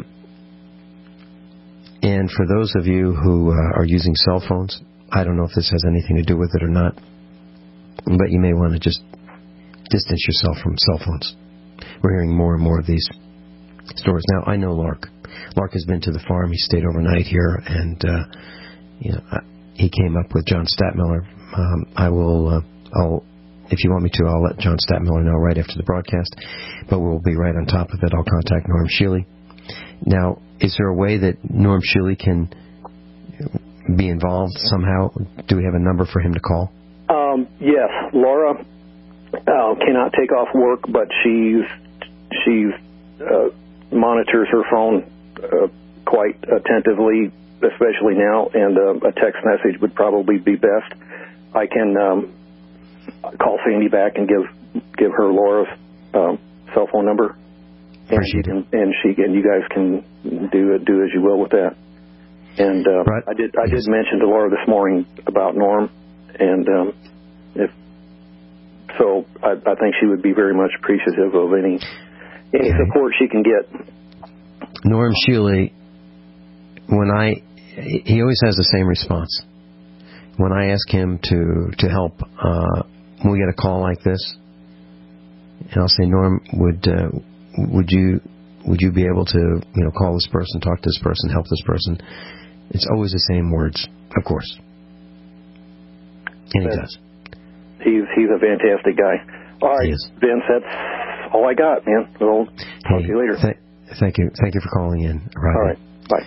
Speaker 3: and for those of you who uh, are using cell phones, I don't know if this has anything to do with it or not, but you may want to just distance yourself from cell phones. We're hearing more and more of these stories now. I know Lark. Lark has been to the farm. He stayed overnight here, and uh, you know, I, he came up with John Stadtmiller. Um, I will, uh, I'll, if you want me to, I'll let John Stadtmiller know right after the broadcast. But we'll be right on top of it. I'll contact Norm Shealy. Now, is there a way that Norm Shealy can be involved somehow? Do we have a number for him to call?
Speaker 17: Um, yes, Laura uh, cannot take off work, but she's she's uh, monitors her phone uh, quite attentively, especially now, and uh, a text message would probably be best. I can um, call Sandy back and give give her Laura's um, cell phone number, and she can, and she and you guys can do do as you will with that. And uh,
Speaker 3: right.
Speaker 17: I did I did mention to Laura this morning about Norm, and um, if so, I, I think she would be very much appreciative of any any okay. support she can get.
Speaker 3: Norm Shealy, when I he always has the same response. When I ask him to to help, uh, when we get a call like this, and I'll say, Norm, would uh, would you would you be able to you know call this person, talk to this person, help this person? It's always the same words, of course, and he does.
Speaker 17: He's he's a fantastic guy. All right, Vince, that's all I got, man. We'll talk
Speaker 3: hey,
Speaker 17: to you later.
Speaker 3: Th- thank you, thank you for calling in. Right.
Speaker 17: All right, bye.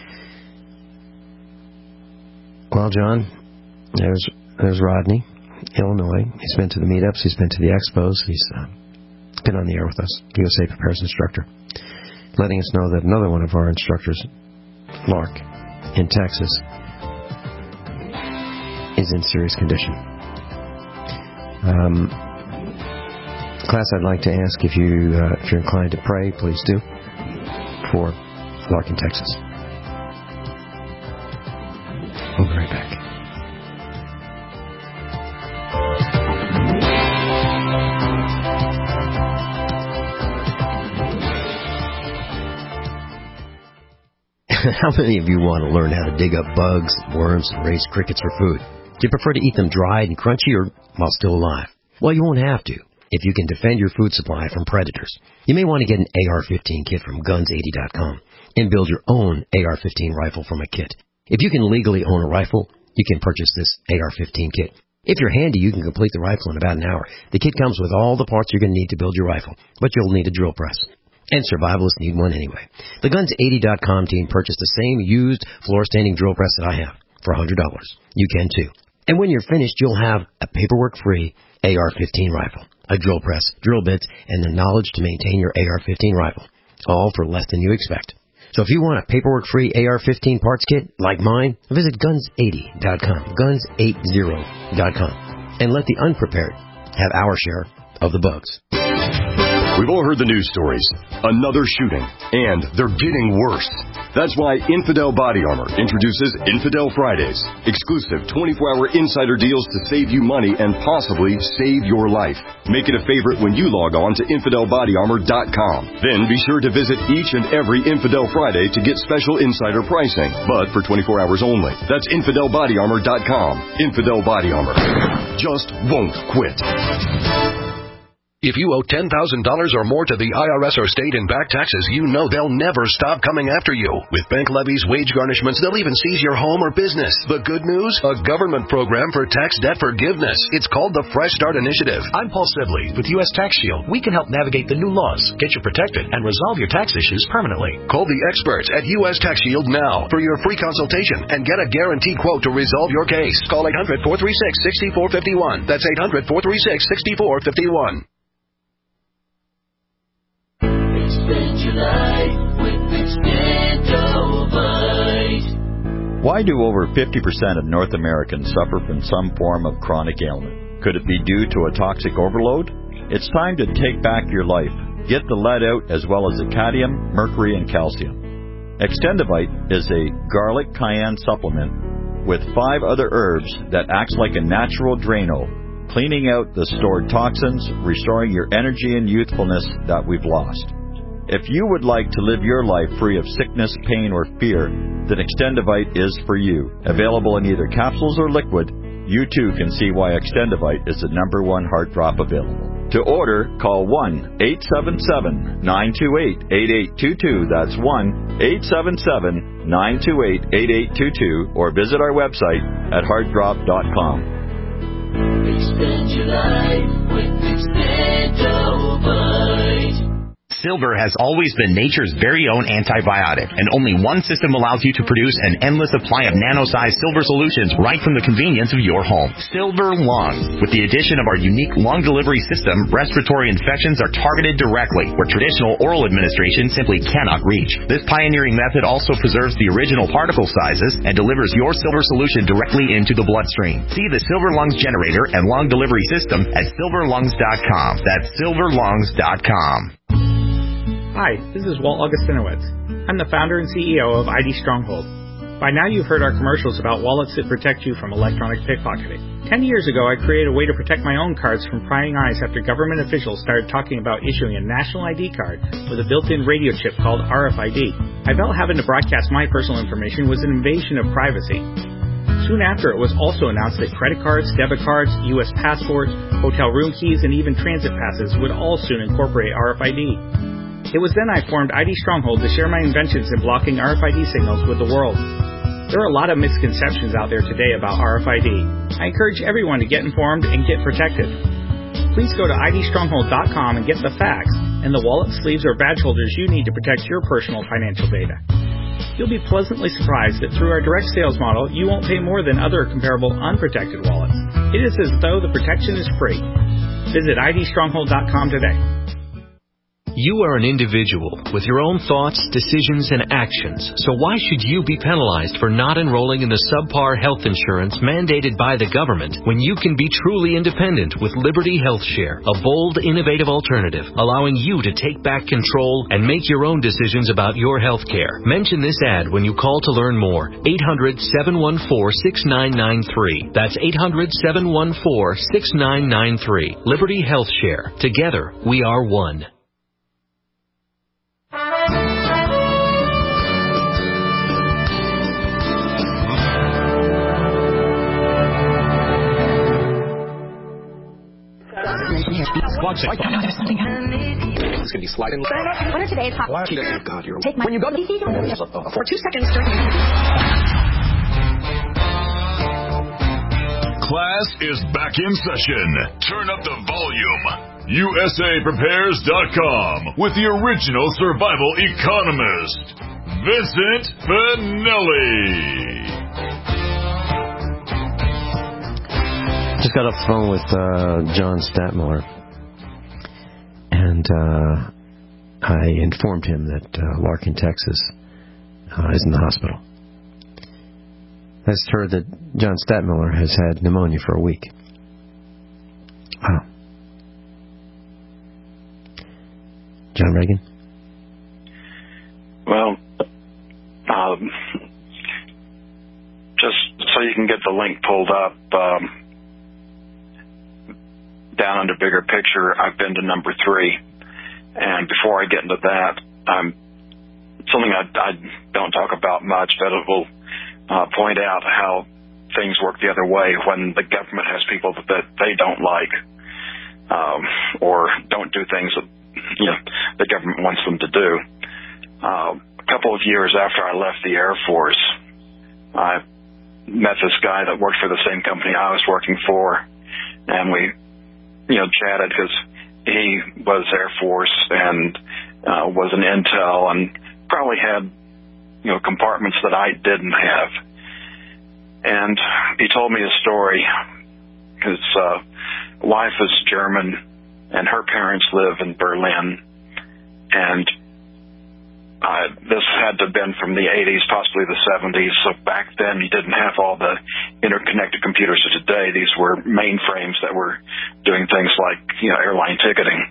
Speaker 3: Well, John, there's there's Rodney, Illinois. He's been to the meetups. He's been to the expos. He's uh, been on the air with us, U S A Prepares instructor, letting us know that another one of our instructors, Lark, in Texas, is in serious condition. Um, class, I'd like to ask if you uh, if you're inclined to pray, please do for Lark in Texas. We'll be right back. How many of you want to learn how to dig up bugs, worms, and raise crickets for food? Do you prefer to eat them dried and crunchy or while still alive? Well, you won't have to if you can defend your food supply from predators. You may want to get an A R fifteen kit from guns eighty dot com and build your own A R fifteen rifle from a kit. If you can legally own a rifle, you can purchase this A R fifteen kit. If you're handy, you can complete the rifle in about an hour. The kit comes with all the parts you're going to need to build your rifle, but you'll need a drill press. And survivalists need one anyway. The guns eighty dot com team purchased the same used floor-standing drill press that I have for one hundred dollars. You can too. And when you're finished, you'll have a paperwork-free A R fifteen rifle, a drill press, drill bits, and the knowledge to maintain your A R fifteen rifle, all for less than you expect. So if you want a paperwork-free A R fifteen parts kit like mine, visit guns eighty dot com, guns eighty dot com, and let the unprepared have our share of the bugs.
Speaker 18: We've all heard the news stories. Another shooting. And they're getting worse. That's why Infidel Body Armor introduces Infidel Fridays. Exclusive twenty-four hour insider deals to save you money and possibly save your life. Make it a favorite when you log on to infidel body armor dot com. Then be sure to visit each and every Infidel Friday to get special insider pricing. But for twenty-four hours only. That's infidel body armor dot com. Infidel Body Armor. Just won't quit.
Speaker 1: If you owe ten thousand dollars or more to the I R S or state in back taxes, you know they'll never stop coming after you. With bank levies, wage garnishments, they'll even seize your home or business. The good news? A government program for tax debt forgiveness. It's called the Fresh Start Initiative.
Speaker 19: I'm Paul Sibley with U S Tax Shield. We can help navigate the new laws, get you protected, and resolve your tax issues permanently.
Speaker 1: Call the experts at U S Tax Shield now for your free consultation and get a guaranteed quote to resolve your case. Call eight hundred, four three six, six four five one. That's eight hundred, four three six, six four five one.
Speaker 6: Expand your life with Expandovite.
Speaker 9: Why do over fifty percent of North Americans suffer from some form of chronic ailment? Could it be due to a toxic overload? It's time to take back your life. Get the lead out as well as the cadmium, mercury, and calcium. Extendovite is a garlic cayenne supplement with five other herbs that acts like a natural Drano, cleaning out the stored toxins, restoring your energy and youthfulness that we've lost. If you would like to live your life free of sickness, pain, or fear, then Extendovite is for you. Available in either capsules or liquid, you too can see why Extendovite is the number one heart drop available. To order, call one eight seven seven, nine two eight, eight eight two two. That's one eight seven seven, nine two eight, eight eight two two, or visit our website at heart drop dot com.
Speaker 6: Expand your life with Expandovite.
Speaker 20: Silver has always been nature's very own antibiotic, and only one system allows you to produce an endless supply of nano-sized silver solutions right from the convenience of your home. Silver Lungs. With the addition of our unique lung delivery system, respiratory infections are targeted directly, where traditional oral administration simply cannot reach. This pioneering method also preserves the original particle sizes and delivers your silver solution directly into the bloodstream. See the Silver Lungs generator and lung delivery system at silver lungs dot com. That's silver lungs dot com.
Speaker 21: Hi, this is Walt Augustinowitz. I'm the founder and C E O of I D Stronghold. By now you've heard our commercials about wallets that protect you from electronic pickpocketing. Ten years ago I created a way to protect my own cards from prying eyes after government officials started talking about issuing a national I D card with a built-in radio chip called R F I D. I felt having to broadcast my personal information was an invasion of privacy. Soon after, it was also announced that credit cards, debit cards, U S passports, hotel room keys, and even transit passes would all soon incorporate R F I D. It was then I formed I D Stronghold to share my inventions in blocking R F I D signals with the world. There are a lot of misconceptions out there today about R F I D. I encourage everyone to get informed and get protected. Please go to I D stronghold dot com and get the facts and the wallet, sleeves, or badge holders you need to protect your personal financial data. You'll be pleasantly surprised that through our direct sales model, you won't pay more than other comparable unprotected wallets. It is as though the protection is free. Visit I D stronghold dot com today.
Speaker 12: You are an individual with your own thoughts, decisions, and actions, so why should you be penalized for not enrolling in the subpar health insurance mandated by the government when you can be truly independent with Liberty Health Share, a bold, innovative alternative allowing you to take back control and make your own decisions about your health care? Mention this ad when you call to learn more. eight hundred, seven one four, six nine nine three. That's eight hundred, seven one four, six nine nine three. Liberty Health Share. Together, we are one.
Speaker 22: It's going to be sliding. What are today's hot? Oh, God, you're... Take my... When you go to... For two seconds during...
Speaker 2: Class is back in session. Turn up the volume. U S A prepares dot com with the original survival economist, Vincent Finelli.
Speaker 3: Just got off the phone with uh, John Statmiller, and uh, I informed him that uh, Larkin, Texas, uh, is in the hospital. I just heard that John Statmiller has had pneumonia for a week. Wow. John Reagan?
Speaker 4: Well, um, just so you can get the link pulled up, um, down under bigger picture, I've been to number three. And before I get into that, um, something I, I don't talk about much, but it will uh, point out how things work the other way when the government has people that, that they don't like, um, or don't do things that you know the government wants them to do. Uh, a couple of years after I left the Air Force, I met this guy that worked for the same company I was working for, and we you know, chatted because he was Air Force and uh, was an intel and probably had, you know, compartments that I didn't have. And he told me a story. His uh, wife is German, and her parents live in Berlin. And uh, this had to have been from the eighties, possibly the seventies. So back then, you didn't have all the interconnected computers of today. These were mainframes that were doing things like, you know, airline ticketing.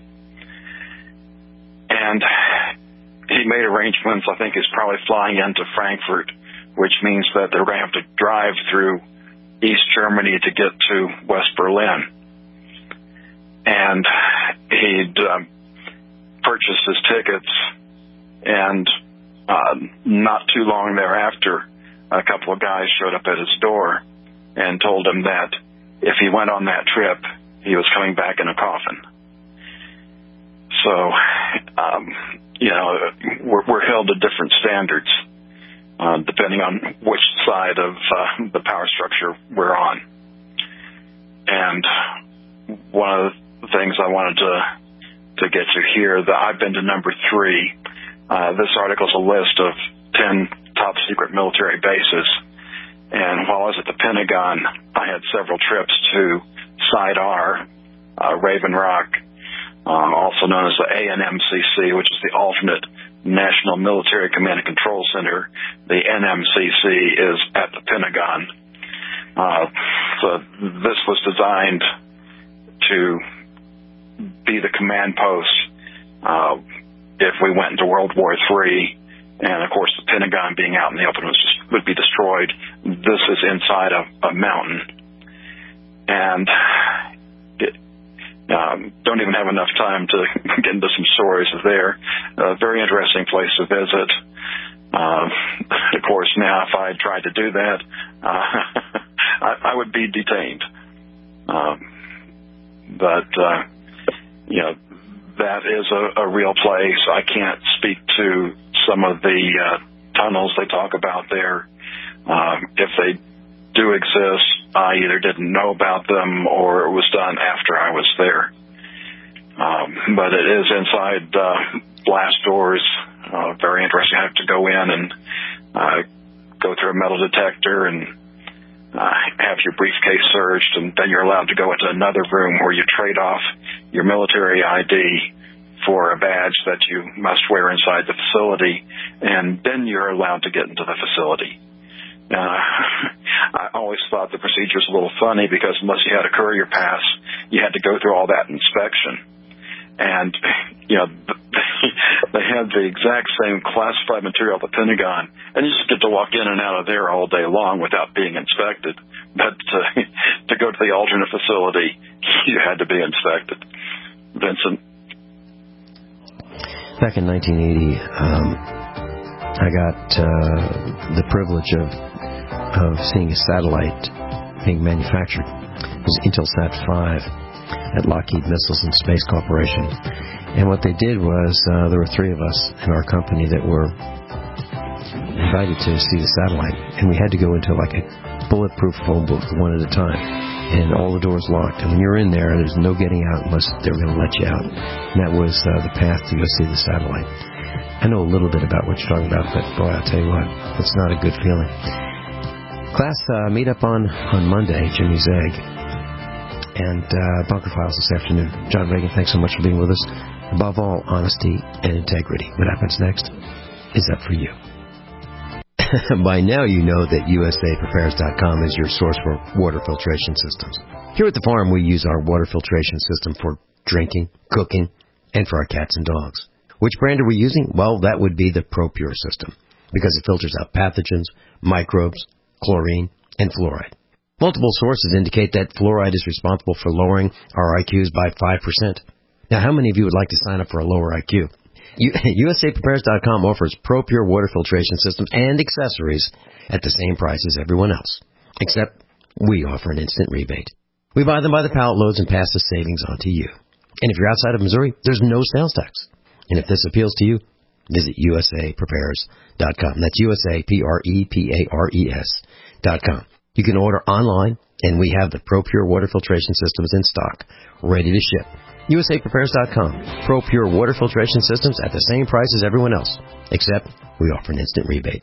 Speaker 4: And he made arrangements. I think he's probably flying into Frankfurt, which means that they're going to have to drive through East Germany to get to West Berlin. And he'd um, purchased his tickets. And uh, not too long thereafter, a couple of guys showed up at his door and told him that if he went on that trip, he was coming back in a coffin. So, um, you know, we're, we're held to different standards, uh, depending on which side of uh, the power structure we're on. And one of the things I wanted to to get you here. The, I've been to number three. Uh, this article is a list of ten top secret military bases. And while I was at the Pentagon, I had several trips to Side R, uh, Raven Rock, um, also known as the A N M C C, which is the alternate National Military Command and Control Center. The N M C C is at the Pentagon. Uh, so this was designed to be the command post uh, if we went into World War Three, and of course the Pentagon being out in the open was just, would be destroyed. This is inside a, a mountain, and it, um, don't even have enough time to get into some stories there. A very interesting place to visit. Uh, of course, now if I tried to do that, uh, I, I would be detained. Uh, but uh, you know, that is a, a real place. I can't speak to some of the uh, tunnels they talk about there. Um, if they do exist, I either didn't know about them or it was done after I was there. Um, but it is inside uh, blast doors. Uh, very interesting. I have to go in and uh, go through a metal detector and uh, have your briefcase searched, and then you're allowed to go into another room where you trade off your military I D for a badge that you must wear inside the facility, and then you're allowed to get into the facility. Uh, I always thought the procedure was a little funny because unless you had a courier pass, you had to go through all that inspection. And, you know, they had the exact same classified material at the Pentagon, and you just get to walk in and out of there all day long without being inspected. But uh, to go to the alternate facility, you had to be inspected. Vincent?
Speaker 3: Back in nineteen eighty, um, I got uh, the privilege of, of seeing a satellite being manufactured. It was Intelsat five. At Lockheed Missiles and Space Corporation. And what they did was, uh, there were three of us in our company that were invited to see the satellite, and we had to go into like a bulletproof phone booth one at a time, and all the doors locked. And when you're in there, there's no getting out unless they were going to let you out. And that was uh, the path to go see the satellite. I know a little bit about what you're talking about, but boy, I'll tell you what, it's not a good feeling. Class, uh, meet up on, on Monday, Jimmy's Egg. And uh, Bunker Files this afternoon. John Reagan, thanks so much for being with us. Above all, honesty and integrity. What happens next is up for you. By now you know that U S A Prepares dot com is your source for water filtration systems. Here at the farm, we use our water filtration system for drinking, cooking, and for our cats and dogs. Which brand are we using? Well, that would be the ProPure system, because it filters out pathogens, microbes, chlorine, and fluoride. Multiple sources indicate that fluoride is responsible for lowering our I Qs by five percent. Now, how many of you would like to sign up for a lower I Q? U S A Prepares dot com offers ProPure water filtration systems and accessories at the same price as everyone else, except we offer an instant rebate. We buy them by the pallet loads and pass the savings on to you. And if you're outside of Missouri, there's no sales tax. And if this appeals to you, visit U S A Prepares dot com. That's U S A P R E P A R E S dot com. You can order online, and we have the ProPure water filtration systems in stock, ready to ship. U S A Prepares dot com. ProPure water filtration systems at the same price as everyone else, except we offer an instant rebate.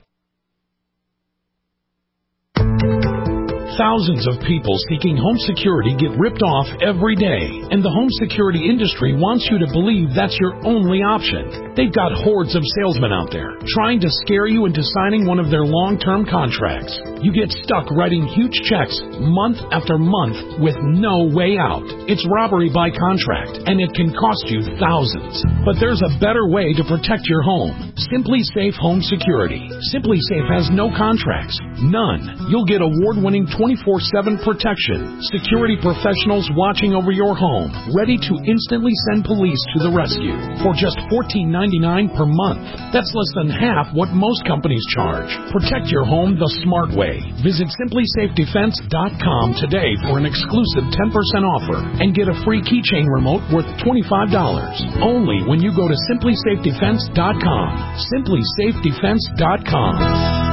Speaker 13: Thousands of people seeking home security get ripped off every day, and the home security industry wants you to believe that's your only option. They've got hordes of salesmen out there trying to scare you into signing one of their long-term contracts. You get stuck writing huge checks month after month with no way out. It's robbery by contract, and it can cost you thousands. But there's a better way to protect your home. Simply Safe Home Security. Simply Safe has no contracts. None. You'll get award-winning twenty-four seven protection. Security professionals watching over your home, ready to instantly send police to the rescue for just fourteen ninety-nine per month. That's less than half what most companies charge. Protect your home the smart way. Visit Simply Safe Defense dot com today for an exclusive ten percent offer and get a free keychain remote worth twenty-five dollars. Only when you go to Simply Safe Defense dot com. Simply Safe Defense dot com.